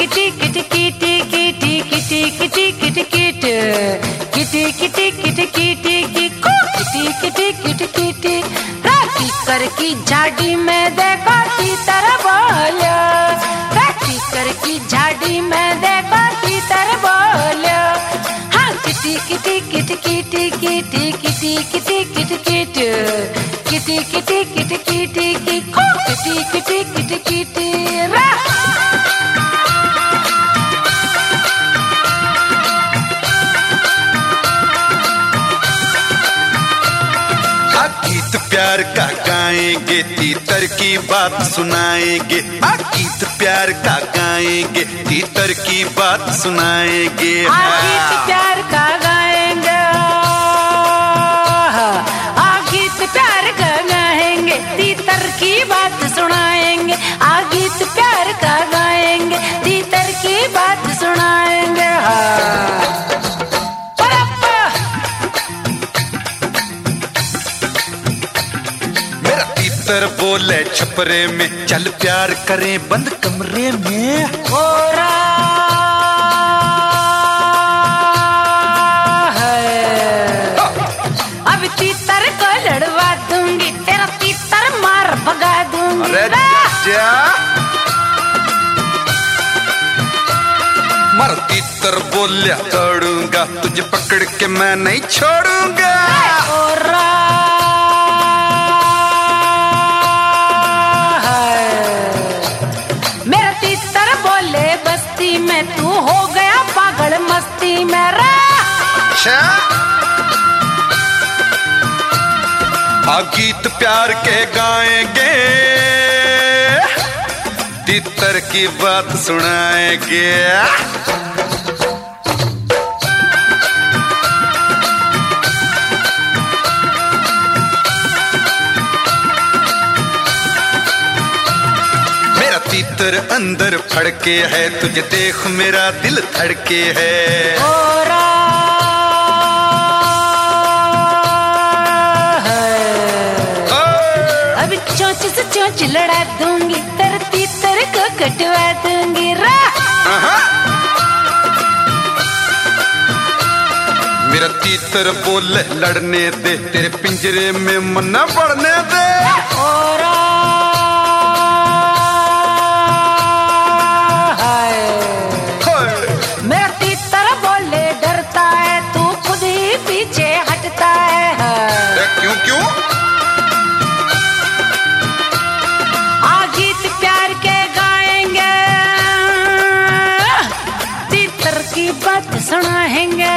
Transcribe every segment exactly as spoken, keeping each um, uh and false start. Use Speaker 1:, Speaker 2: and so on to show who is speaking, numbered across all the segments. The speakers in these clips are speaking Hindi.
Speaker 1: किटी किटी किटी किटी किटी किटी किटी किट किटी किटी किटी किटी किको किटी किटी किटी किटी राखी कर की झाड़ी में देखो तीतर बोलो राखी कर की झाड़ी में देखो तीतर बोलो हाँ किटी किटी किटी किटी किटी किटी किटी किटी किट किटी किटी किटी किटी किको किटी किटी किटी किटी रा
Speaker 2: गीत प्यार का गाएंगे तीतर की बात सुनाएंगे गीत प्यार का गाएंगे तीतर की बात सुनाएंगे
Speaker 1: गीत प्यार का गाएंगे गीत प्यार का गाएंगे तीतर की बात सुनाएंगे गीत प्यार का गाएंगे तीतर की बात सुनाएंगे
Speaker 2: तीतर बोले छपरे में चल प्यार करें बंद कमरे में
Speaker 1: होरा है अब तीतर को लड़वा दूंगी तेरा तीतर मार भगा दूंगी
Speaker 2: अरे जा मर तीतर बोले दौड़ूंगा तुझे पकड़ के मैं नहीं छोड़ूंगा
Speaker 1: होरा में तू हो गया पागल मस्ती में रा
Speaker 2: गीत प्यार के गाएंगे तीतर की बात सुनाएंगे तीतर अंदर फड़के है तुझे देख मेरा दिल धड़के है
Speaker 1: अब चोंच से चोंच लड़ा दूंगी तेरे तीतर को कटवा दूंगी रा
Speaker 2: मेरा तीतर बोले लड़ने दे तेरे पिंजरे में मन न पड़ने दे क्यों क्यों
Speaker 1: आ गीत प्यार के गाएंगे तीतर की बात सुनाएंगे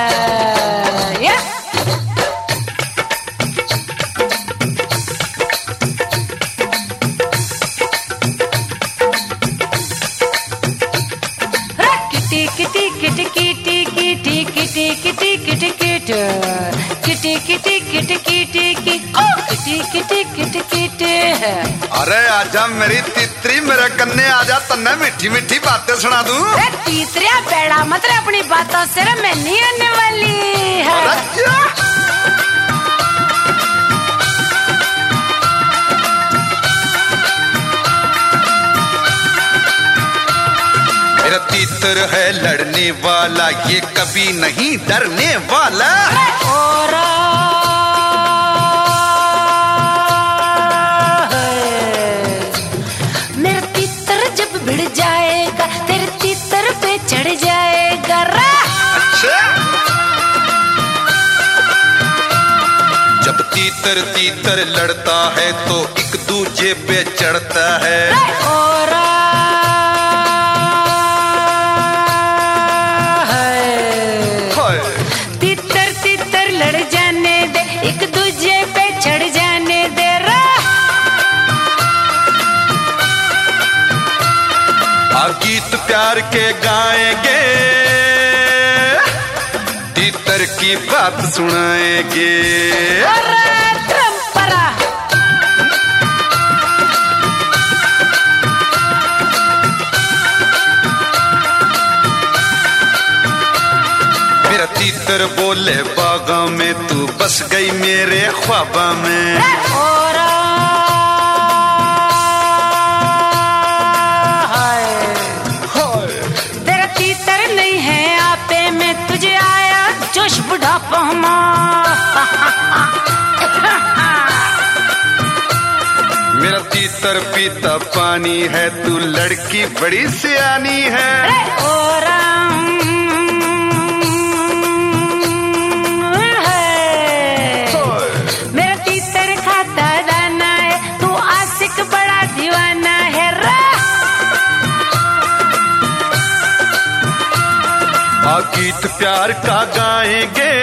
Speaker 1: किटी किटी किटी किटी किटी किटी किटी किटी किट किटी किटी किटी किटी किको किटी किटी किटी किटी
Speaker 2: अरे आजा मेरी तीतरी मेरे कन्ने आजा तन्ने मीठी मीठी बातें सुना दूं
Speaker 1: तीतरिया बेड़ा मतलब अपनी बातों से मैं नहीं आने वाली है
Speaker 2: मेरा तीतर है लड़ने वाला ये कभी नहीं डरने वाला
Speaker 1: मेरा तीतर जब भिड़ जाएगा तेरे तीतर पे चढ़ जाएगा रा
Speaker 2: अच्छा जब तीतर तीतर लड़ता है तो एक दूजे पे चढ़ता है
Speaker 1: तीतर तीतर लड़ जाने दे एक दूजे पे चढ़ जाने दे रा
Speaker 2: गीत प्यार के गाएंगे तीतर की बात सुनाएंगे मेरा तीतर बोले बागा में तू बस गई मेरे ख्वाबा में
Speaker 1: बुढ़ापे में तुझे आया जोश बुढ़ापा
Speaker 2: मेरा तीतर पीता पानी है, तू लड़की बड़ी सियानी है।
Speaker 1: ओ राम है, मेरा तीतर खाता दाना है, तू आशिक बड़ा दीवाना है रा।
Speaker 2: आ गीत प्यार का गाएंगे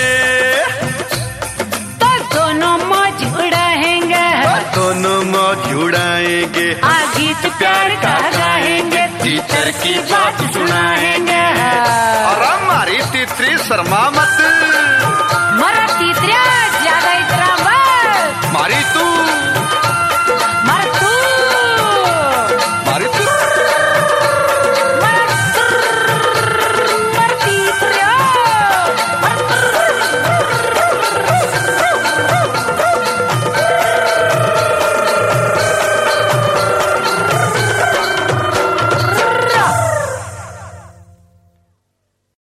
Speaker 1: तो दोनों मौज उड़ाएंगे,
Speaker 2: दोनों मौज उड़ाएंगे।
Speaker 1: आ गीत प्यार का गाएंगे, तीतर की बात सुनाएंगे।
Speaker 2: और हमारी तीतरी शर्मा मत।